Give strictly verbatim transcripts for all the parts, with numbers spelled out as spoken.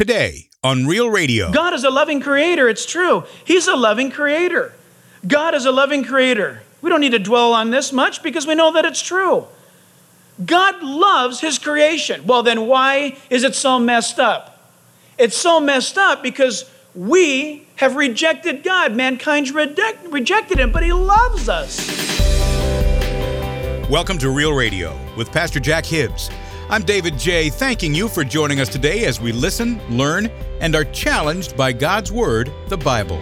Today on Real Radio. God is a loving creator. It's true. He's a loving creator. God is a loving creator. We don't need to dwell on this much because we know that it's true. God loves his creation. Well, then why is it so messed up? It's so messed up because we have rejected God. Mankind's reject, rejected him, but he loves us. Welcome to Real Radio with Pastor Jack Hibbs. I'm David J., thanking you for joining us today as we listen, learn, and are challenged by God's Word, the Bible.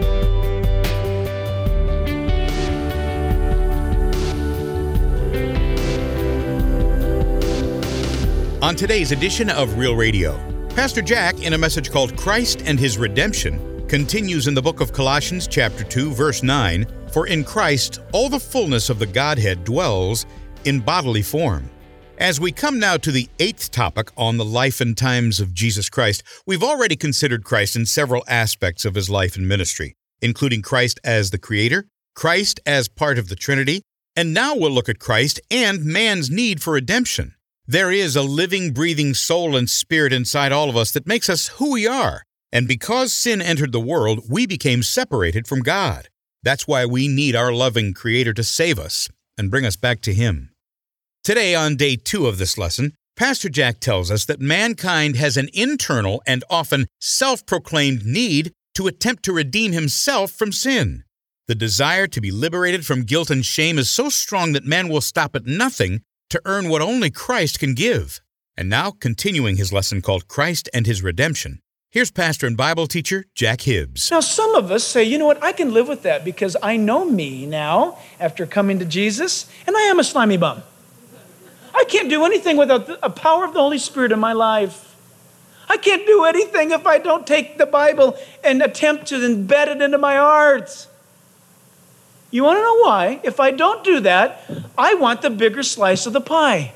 On today's edition of Real Radio, Pastor Jack, in a message called Christ and His Redemption, continues in the book of Colossians chapter two, verse nine, "For in Christ all the fullness of the Godhead dwells in bodily form." As we come now to the eighth topic on the life and times of Jesus Christ, we've already considered Christ in several aspects of his life and ministry, including Christ as the Creator, Christ as part of the Trinity, and now we'll look at Christ and man's need for redemption. There is a living, breathing soul and spirit inside all of us that makes us who we are, and because sin entered the world, we became separated from God. That's why we need our loving Creator to save us and bring us back to Him. Today, on day two of this lesson, Pastor Jack tells us that mankind has an internal and often self-proclaimed need to attempt to redeem himself from sin. The desire to be liberated from guilt and shame is so strong that man will stop at nothing to earn what only Christ can give. And now, continuing his lesson called Christ and His Redemption, here's pastor and Bible teacher Jack Hibbs. Now, some of us say, you know what, I can live with that because I know me now after coming to Jesus, and I am a slimy bum. I can't do anything without the power of the Holy Spirit in my life. I can't do anything if I don't take the Bible and attempt to embed it into my heart. You want to know why? If I don't do that, I want the bigger slice of the pie.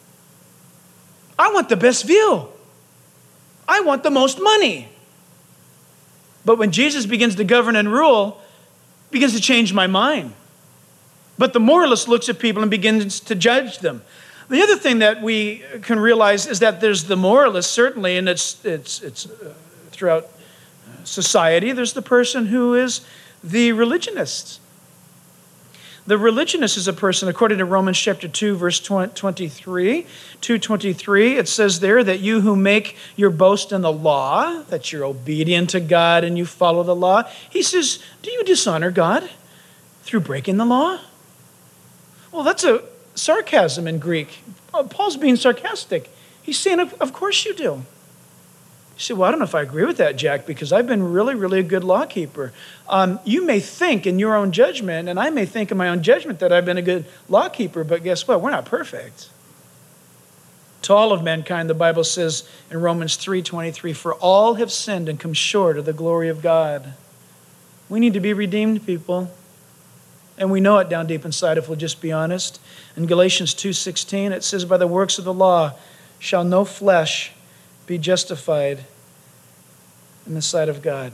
I want the best view. I want the most money. But when Jesus begins to govern and rule, it begins to change my mind. But the moralist looks at people and begins to judge them. The other thing that we can realize is that there's the moralist, certainly, and it's it's it's uh, throughout society. There's the person who is the religionist. The religionist is a person, according to Romans chapter two, verse twenty-three, two twenty-three, it says there that you who make your boast in the law, that you're obedient to God and you follow the law. He says, do you dishonor God through breaking the law? Well, that's a sarcasm in Greek. Paul's being sarcastic. He's saying, of, of course you do. You say, well, I don't know if I agree with that, Jack, because I've been really, really a good law keeper. Um, you may think in your own judgment, and I may think in my own judgment that I've been a good law keeper, but guess what? We're not perfect. To all of mankind, the Bible says in Romans three twenty-three, for all have sinned and come short of the glory of God. We need to be redeemed, people. And we know it down deep inside if we'll just be honest. In Galatians two sixteen, it says, by the works of the law shall no flesh be justified in the sight of God.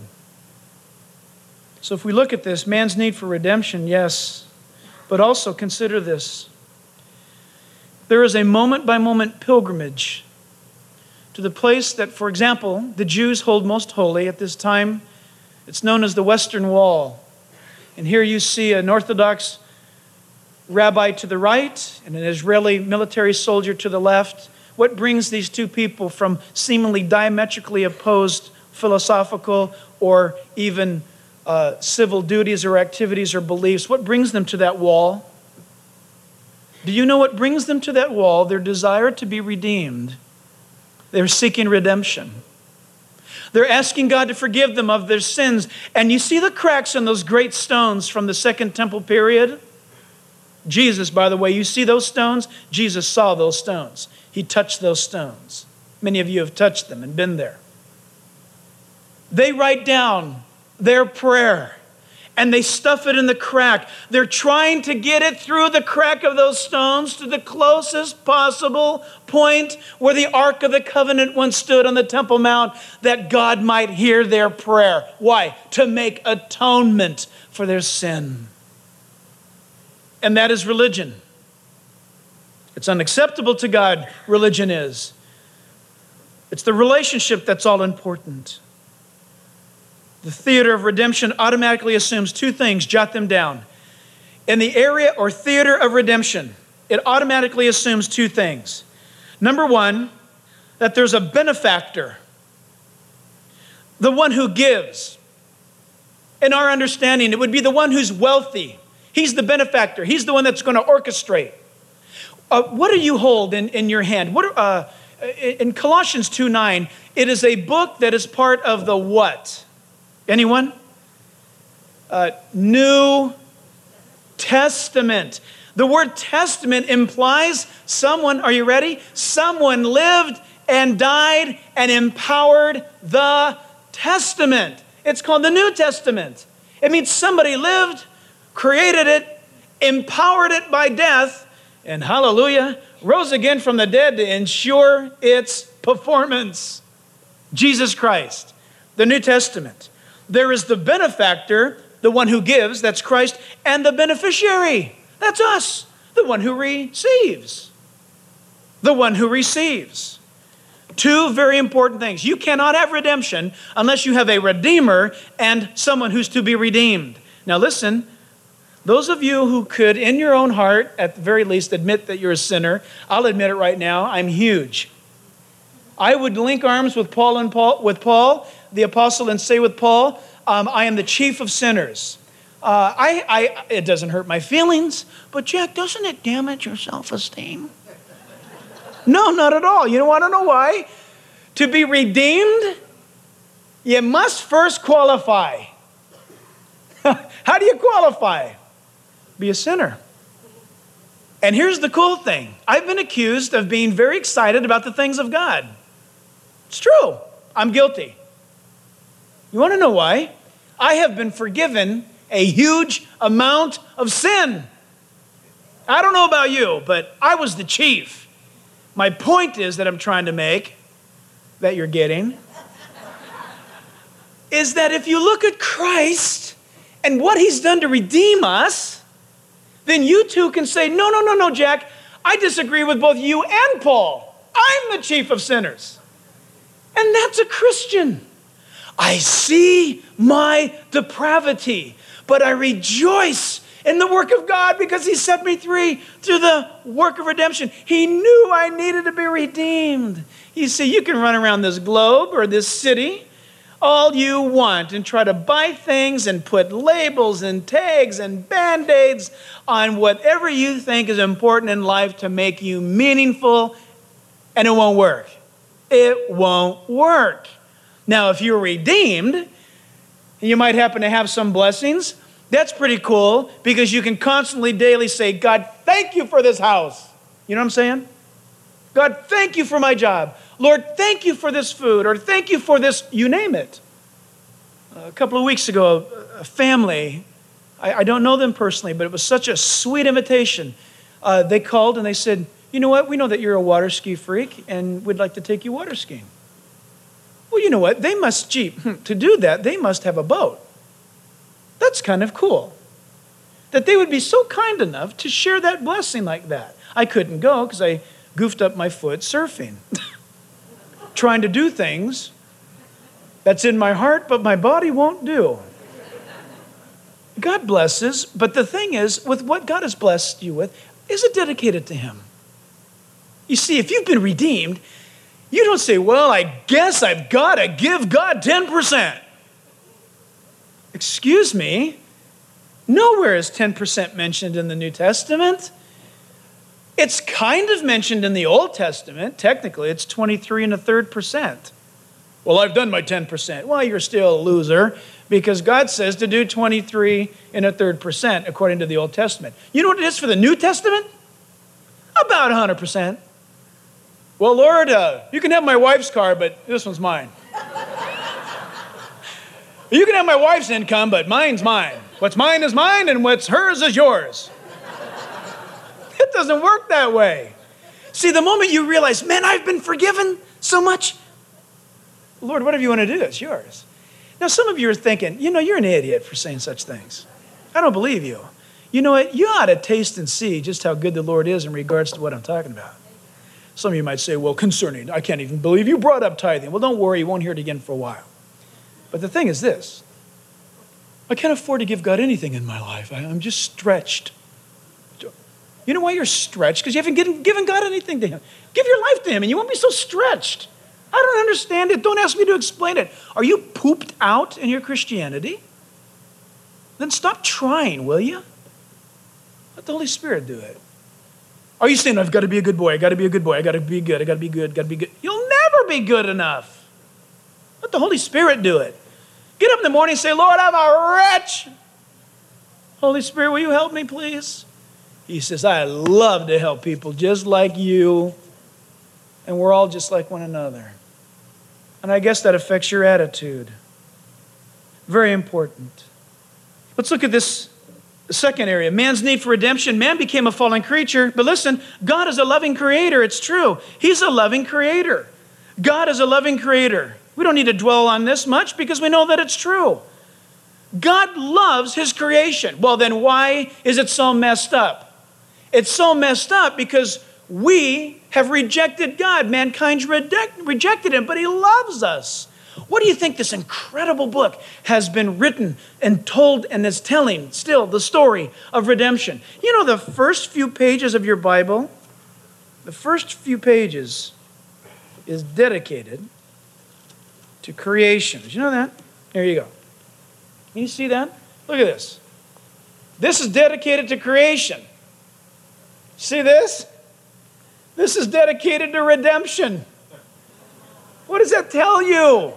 So if we look at this, man's need for redemption, yes, but also consider this. There is a moment-by-moment pilgrimage to the place that, for example, the Jews hold most holy at this time. It's known as the Western Wall. And here you see an Orthodox rabbi to the right and an Israeli military soldier to the left. What brings these two people from seemingly diametrically opposed philosophical or even uh, civil duties or activities or beliefs? What brings them to that wall? Do you know what brings them to that wall? Their desire to be redeemed. They're seeking redemption. They're asking God to forgive them of their sins. And you see the cracks in those great stones from the Second Temple period? Jesus, by the way, you see those stones? Jesus saw those stones. He touched those stones. Many of you have touched them and been there. They write down their prayer and they stuff it in the crack. They're trying to get it through the crack of those stones to the closest possible point where the Ark of the Covenant once stood on the Temple Mount, that God might hear their prayer. Why? To make atonement for their sin. And that is religion. It's unacceptable to God, religion is. It's the relationship that's all important. The theater of redemption automatically assumes two things. Jot them down. In the area or theater of redemption, it automatically assumes two things. Number one, that there's a benefactor, the one who gives. In our understanding, it would be the one who's wealthy. He's the benefactor. He's the one that's going to orchestrate. Uh, what do you hold in, in your hand? What are, uh, in Colossians two nine, it is a book that is part of the what? Anyone? Uh, New Testament. The word testament implies someone, are you ready? Someone lived and died and empowered the testament. It's called the New Testament. It means somebody lived, created it, empowered it by death, and hallelujah, rose again from the dead to ensure its performance. Jesus Christ, the New Testament. There is the benefactor, the one who gives, that's Christ, and the beneficiary, that's us, the one who receives. The one who receives. Two very important things. You cannot have redemption unless you have a redeemer and someone who's to be redeemed. Now listen, those of you who could, in your own heart, at the very least, admit that you're a sinner, I'll admit it right now, I'm huge. I would link arms with Paul and Paul, with Paul, the apostle, and say with Paul, um, I am the chief of sinners. Uh, I, I, it doesn't hurt my feelings, but Jack, doesn't it damage your self-esteem? No, not at all. You want to know why? To be redeemed, you must first qualify. How do you qualify? Be a sinner. And here's the cool thing. I've been accused of being very excited about the things of God. It's true. I'm guilty. You want to know why? I have been forgiven a huge amount of sin. I don't know about you, but I was the chief. My point is that I'm trying to make, that you're getting, is that if you look at Christ and what he's done to redeem us, then you too can say, no, no, no, no, Jack, I disagree with both you and Paul. I'm the chief of sinners. And that's a Christian. I see my depravity, but I rejoice in the work of God because he set me free through the work of redemption. He knew I needed to be redeemed. You see, you can run around this globe or this city all you want and try to buy things and put labels and tags and Band-Aids on whatever you think is important in life to make you meaningful, and it won't work. It won't work. Now, if you're redeemed, you might happen to have some blessings. That's pretty cool because you can constantly, daily say, God, thank you for this house. You know what I'm saying? God, thank you for my job. Lord, thank you for this food, or thank you for this, you name it. A couple of weeks ago, a family, I, I don't know them personally, but it was such a sweet invitation. Uh, they called and they said, you know what, we know that you're a water ski freak and we'd like to take you water skiing. Well, you know what, they must, gee, to do that, they must have a boat. That's kind of cool. That they would be so kind enough to share that blessing like that. I couldn't go because I goofed up my foot surfing. Trying to do things that's in my heart, but my body won't do. God blesses, but the thing is, with what God has blessed you with, is it dedicated to him? You see, if you've been redeemed, you don't say, well, I guess I've got to give God ten percent. Excuse me, nowhere is ten percent mentioned in the New Testament. It's kind of mentioned in the Old Testament. Technically, it's twenty-three and a third percent. Well, I've done my ten percent. Well, you're still a loser because God says to do twenty-three and a third percent according to the Old Testament. You know what it is for the New Testament? About one hundred percent. Well, Lord, uh, you can have my wife's car, but this one's mine. You can have my wife's income, but mine's mine. What's mine is mine, and what's hers is yours. It doesn't work that way. See, the moment you realize, man, I've been forgiven so much. Lord, whatever you want to do, it's yours. Now, some of you are thinking, you know, you're an idiot for saying such things. I don't believe you. You know what? You ought to taste and see just how good the Lord is in regards to what I'm talking about. Some of you might say, well, concerning, I can't even believe you brought up tithing. Well, don't worry, you won't hear it again for a while. But the thing is this, I can't afford to give God anything in my life. I, I'm just stretched. You know why you're stretched? Because you haven't given, given God anything to him. Give your life to him and you won't be so stretched. I don't understand it. Don't ask me to explain it. Are you pooped out in your Christianity? Then stop trying, will you? Let the Holy Spirit do it. Are you saying, I've got to be a good boy, I got to be a good boy, I got to be good, I got to be good, got to be good. You'll never be good enough. Let the Holy Spirit do it. Get up in the morning and say, Lord, I'm a wretch. Holy Spirit, will you help me, please? He says, I love to help people just like you. And we're all just like one another. And I guess that affects your attitude. Very important. Let's look at this second area. Man's need for redemption. Man became a fallen creature. But listen, God is a loving creator. It's true. He's a loving creator. God is a loving creator. We don't need to dwell on this much because we know that it's true. God loves his creation. Well, then why is it so messed up? It's so messed up because we have rejected God. Mankind's rejected him, but he loves us. What do you think this incredible book has been written and told and is telling still the story of redemption? You know, the first few pages of your Bible, the first few pages is dedicated to creation. Did you know that? There you go. Can you see that? Look at this. This is dedicated to creation. See this? This is dedicated to redemption. What does that tell you?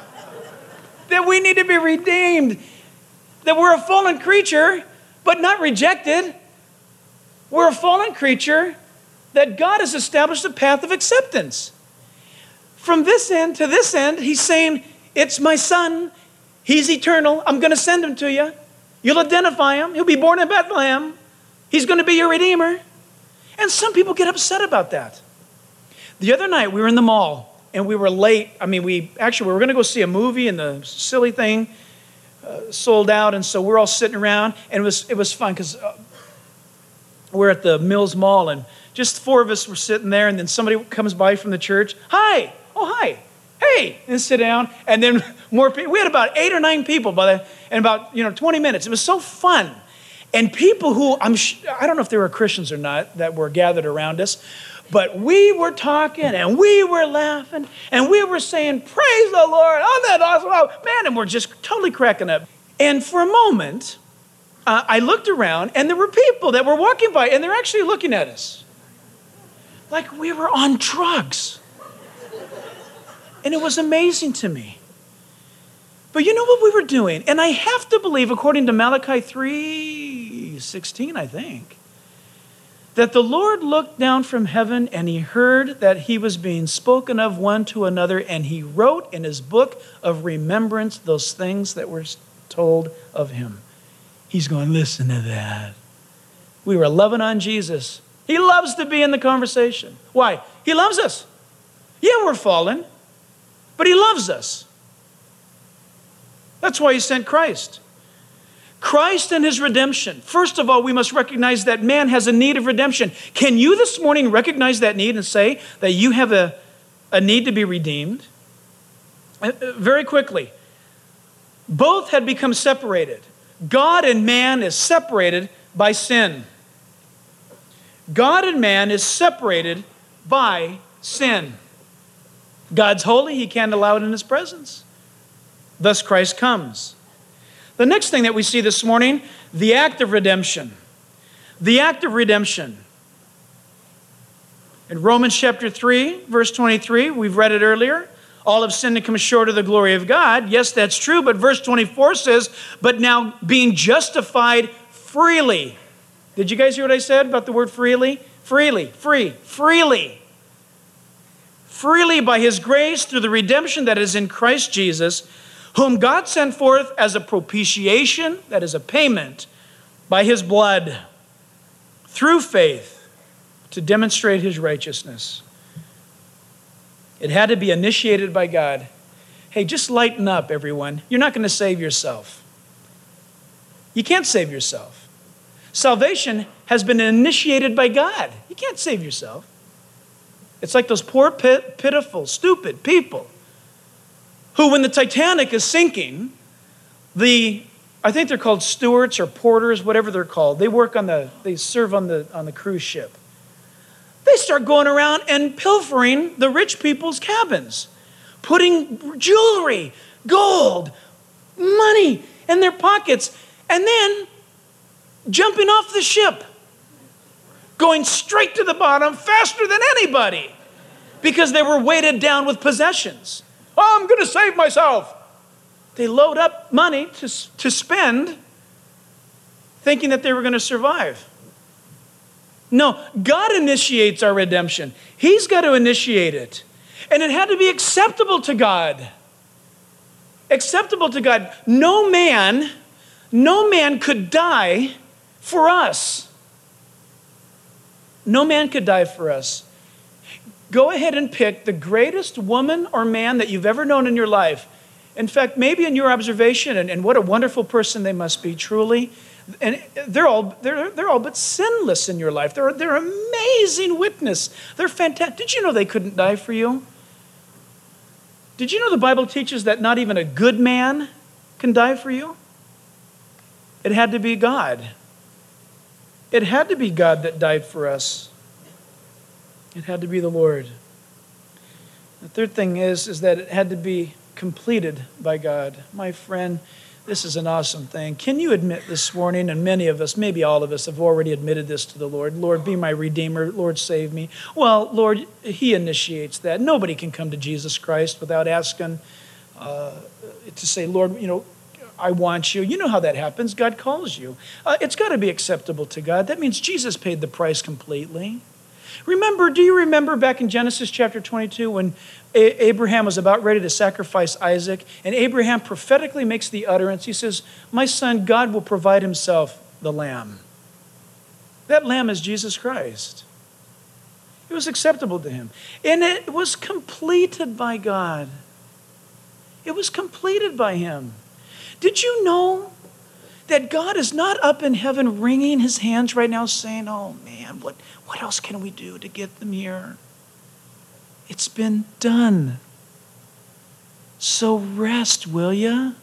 That we need to be redeemed. That we're a fallen creature, but not rejected. We're a fallen creature that God has established a path of acceptance. From this end to this end, he's saying, it's my son. He's eternal. I'm going to send him to you. You'll identify him. He'll be born in Bethlehem. He's going to be your redeemer. And some people get upset about that. The other night, we were in the mall. And we were late. I mean, we actually, we were going to go see a movie, and the silly thing uh, sold out. And so we're all sitting around, and it was it was fun because uh, we're at the Mills Mall, and just four of us were sitting there, and then somebody comes by from the church. Hi. Oh, hi. Hey. And sit down. And then more people. We had about eight or nine people by the, in about, you know, twenty minutes. It was so fun. And people who, I'm sh- I don't know if they were Christians or not that were gathered around us, but we were talking and we were laughing and we were saying, praise the Lord, oh, that awesome, oh, man, and we're just totally cracking up. And for a moment, uh, I looked around and there were people that were walking by and they're actually looking at us like we were on drugs. And it was amazing to me. But you know what we were doing? And I have to believe, according to Malachi three sixteen, I think, that the Lord looked down from heaven and he heard that he was being spoken of one to another, and he wrote in his book of remembrance those things that were told of him. He's going, listen to that. We were loving on Jesus. He loves to be in the conversation. Why? He loves us. Yeah, we're fallen, but he loves us. That's why he sent Christ. Christ and his redemption. First of all, we must recognize that man has a need of redemption. Can you this morning recognize that need and say that you have a, a need to be redeemed? Very quickly, both had become separated. God and man is separated by sin. God and man is separated by sin. God's holy, he can't allow it in his presence. Thus Christ comes. The next thing that we see this morning, the act of redemption. The act of redemption. In Romans chapter three, verse twenty-three, we've read it earlier. All have sinned and come short of the glory of God. Yes, that's true, but verse twenty-four says, but now being justified freely. Did you guys hear what I said about the word freely? Freely, free, freely. Freely by his grace through the redemption that is in Christ Jesus, whom God sent forth as a propitiation, that is a payment, by his blood, through faith, to demonstrate his righteousness. It had to be initiated by God. Hey, just lighten up, everyone. You're not going to save yourself. You can't save yourself. Salvation has been initiated by God. You can't save yourself. It's like those poor, pit, pitiful, stupid people who, when the Titanic is sinking, the, I think they're called stewards or porters, whatever they're called. They work on the, they serve on the, on the cruise ship. They start going around and pilfering the rich people's cabins, putting jewelry, gold, money in their pockets, and then jumping off the ship, going straight to the bottom faster than anybody because they were weighted down with possessions. Oh, I'm going to save myself. They load up money to, to spend thinking that they were going to survive. No, God initiates our redemption. He's got to initiate it. And it had to be acceptable to God. Acceptable to God. No man, no man could die for us. No man could die for us. Go ahead and pick the greatest woman or man that you've ever known in your life. In fact, maybe in your observation, and, and what a wonderful person they must be, truly. And they're all they're they're all but sinless in your life. They're they're amazing witness. They're fantastic. Did you know they couldn't die for you? Did you know the Bible teaches that not even a good man can die for you? It had to be God. It had to be God that died for us. It had to be the Lord. The third thing is, is that it had to be completed by God. My friend, this is an awesome thing. Can you admit this morning, and many of us, maybe all of us, have already admitted this to the Lord. Lord, be my Redeemer. Lord, save me. Well, Lord, He initiates that. Nobody can come to Jesus Christ without asking uh, to say, Lord, you know, I want you. You know how that happens. God calls you. Uh, it's got to be acceptable to God. That means Jesus paid the price completely. Remember, do you remember back in Genesis chapter twenty-two when A- Abraham was about ready to sacrifice Isaac, and Abraham prophetically makes the utterance. He says, my son, God will provide himself the lamb. That lamb is Jesus Christ. It was acceptable to him. And it was completed by God. It was completed by him. Did you know that God is not up in heaven wringing his hands right now saying, oh man, what, what else can we do to get them here? It's been done. So rest, will ya?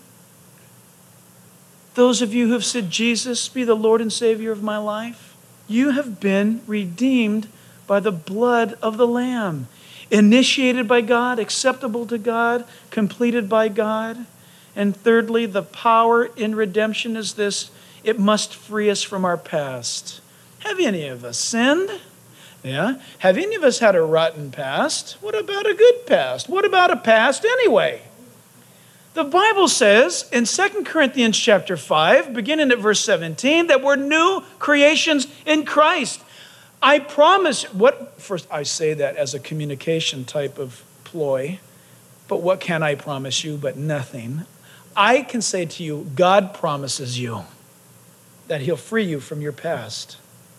Those of you who have said, Jesus, be the Lord and Savior of my life, you have been redeemed by the blood of the Lamb, initiated by God, acceptable to God, completed by God. And thirdly, the power in redemption is this: it must free us from our past. Have any of us sinned? Yeah. Have any of us had a rotten past? What about a good past? What about a past anyway? The Bible says in Second Corinthians chapter five, beginning at verse seventeen, that we're new creations in Christ. I promise, what, first I say that as a communication type of ploy, but what can I promise you but nothing? I can say to you, God promises you that he'll free you from your past.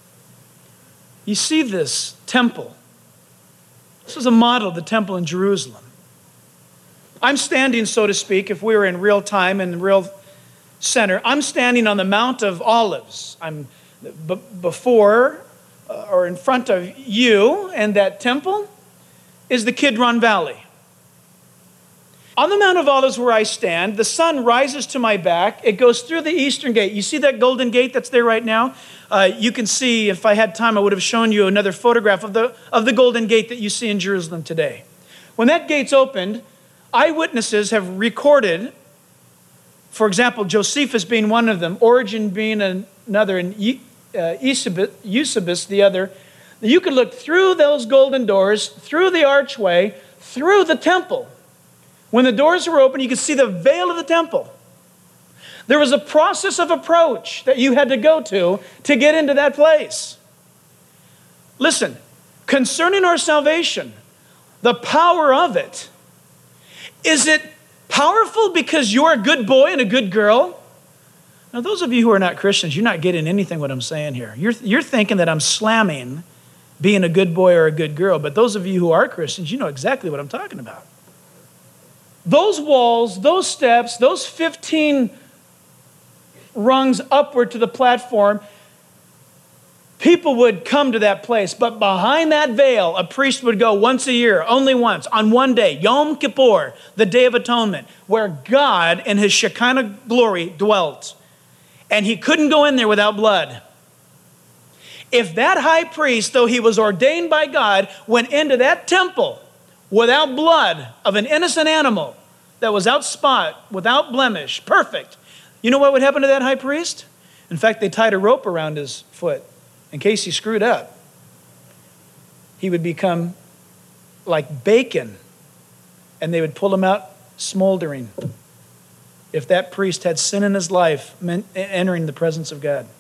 You see this temple. This is a model of the temple in Jerusalem. I'm standing, so to speak, if we were in real time in real center, I'm standing on the Mount of Olives. I'm b- before uh, or in front of you, and that temple is the Kidron Valley. On the Mount of Olives where I stand, the sun rises to my back. It goes through the eastern gate. You see that golden gate that's there right now? Uh, you can see, if I had time, I would have shown you another photograph of the, of the golden gate that you see in Jerusalem today. When that gate's opened, eyewitnesses have recorded, for example, Josephus being one of them, Origen being another, and uh, Eusebius the other. You could look through those golden doors, through the archway, through the temple. When the doors were open, you could see the veil of the temple. There was a process of approach that you had to go to to get into that place. Listen, concerning our salvation, the power of it, is it powerful because you're a good boy and a good girl? Now, those of you who are not Christians, you're not getting anything what I'm saying here. You're, you're thinking that I'm slamming being a good boy or a good girl, but those of you who are Christians, you know exactly what I'm talking about. Those walls, those steps, those fifteen rungs upward to the platform, People would come to that place, but behind that veil, a priest would go once a year, only once, on one day, Yom Kippur, the Day of Atonement, where God in his Shekinah glory dwelt. And he couldn't go in there without blood. If that high priest, though he was ordained by God, went into that temple without blood of an innocent animal that was without spot, without blemish, perfect, you know what would happen to that high priest? In fact, they tied a rope around his foot in case he screwed up. He would become like bacon, and they would pull him out smoldering if that priest had sin in his life, entering the presence of God.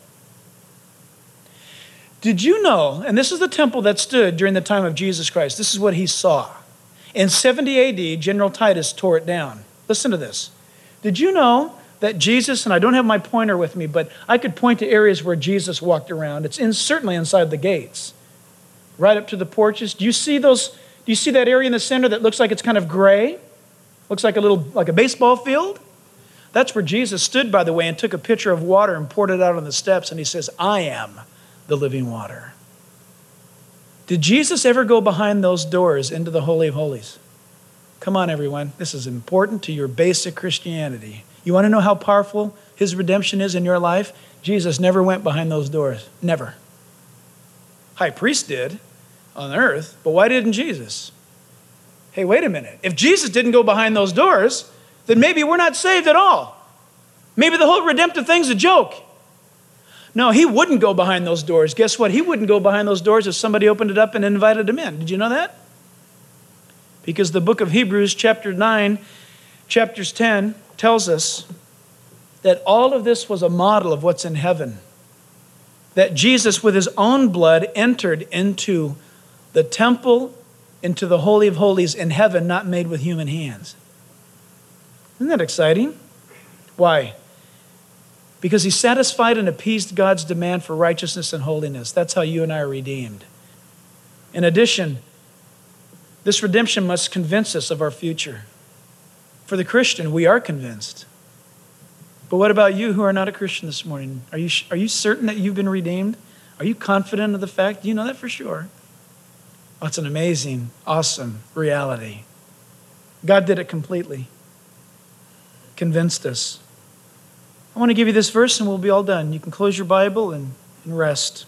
Did you know, and this is the temple that stood during the time of Jesus Christ, this is what he saw. In seventy A D, General Titus tore it down. Listen to this. Did you know that Jesus, and I don't have my pointer with me, but I could point to areas where Jesus walked around. It's in, certainly inside the gates, right up to the porches. Do you see those? Do you see that area in the center that looks like it's kind of gray? Looks like a little, like a baseball field? That's where Jesus stood, by the way, and took a pitcher of water and poured it out on the steps, and he says, I am the living water. Did Jesus ever go behind those doors into the Holy of Holies? Come on, everyone. This is important to your basic Christianity. You want to know how powerful his redemption is in your life? Jesus never went behind those doors. Never. High priest did on earth, but why didn't Jesus? Hey, wait a minute. If Jesus didn't go behind those doors, then maybe we're not saved at all. Maybe the whole redemptive thing's a joke. No, he wouldn't go behind those doors. Guess what? He wouldn't go behind those doors if somebody opened it up and invited him in. Did you know that? Because the book of Hebrews, chapter nine, chapters ten, tells us that all of this was a model of what's in heaven. That Jesus, with his own blood, entered into the temple, into the Holy of Holies in heaven, not made with human hands. Isn't that exciting? Why? Because he satisfied and appeased God's demand for righteousness and holiness. That's how you and I are redeemed. In addition, this redemption must convince us of our future. For the Christian, we are convinced. But what about you who are not a Christian this morning? Are you, are you certain that you've been redeemed? Are you confident of the fact? Do you know that for sure? Oh, it's an amazing, awesome reality. God did it completely. Convinced us. I want to give you this verse and we'll be all done. You can close your Bible and, and rest.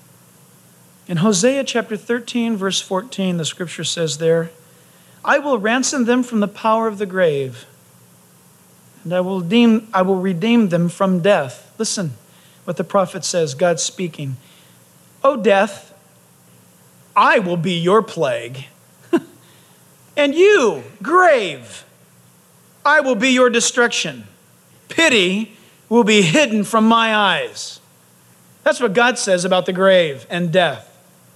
In Hosea chapter thirteen, verse fourteen, the scripture says there, I will ransom them from the power of the grave, and I will redeem, I will redeem them from death. Listen what the prophet says, God speaking. O death, I will be your plague. And you, grave, I will be your destruction. Pity will be hidden from my eyes. That's what God says about the grave and death.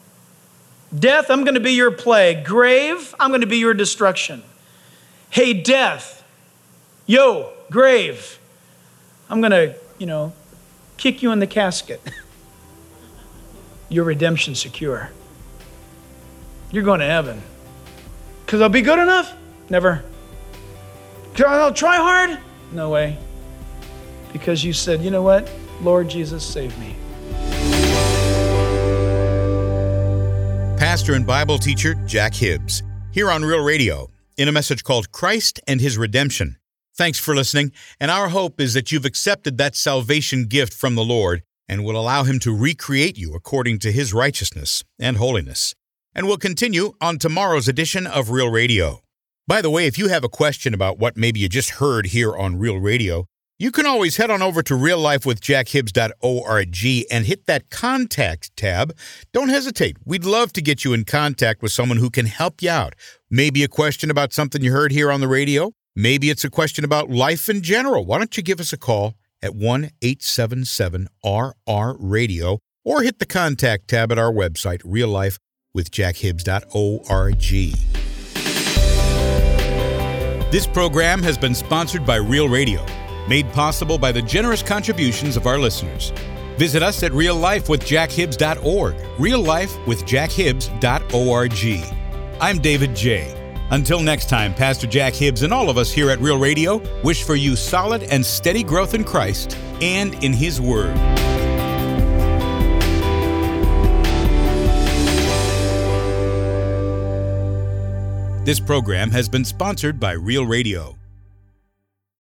Death, I'm going to be your plague. Grave, I'm going to be your destruction. Hey, death, yo, grave, I'm going to, you know, kick you in the casket. Your redemption secure. You're going to heaven. Because I'll be good enough? Never. Because I'll try hard? No way. Because you said, you know what? Lord Jesus, save me. Pastor and Bible teacher Jack Hibbs, here on Real Radio, in a message called Christ and His Redemption. Thanks for listening, and our hope is that you've accepted that salvation gift from the Lord and will allow Him to recreate you according to His righteousness and holiness. And we'll continue on tomorrow's edition of Real Radio. By the way, if you have a question about what maybe you just heard here on Real Radio, you can always head on over to real life with jack hibbs dot org and hit that Contact tab. Don't hesitate. We'd love to get you in contact with someone who can help you out. Maybe a question about something you heard here on the radio. Maybe it's a question about life in general. Why don't you give us a call at one eight seven seven R R radio or hit the Contact tab at our website, real life with jack hibbs dot org. This program has been sponsored by Real Radio, made possible by the generous contributions of our listeners. Visit us at real life with jack hibbs dot org, real life with jack hibbs dot org. I'm David J. Until next time, Pastor Jack Hibbs and all of us here at Real Radio wish for you solid and steady growth in Christ and in His Word. This program has been sponsored by Real Radio.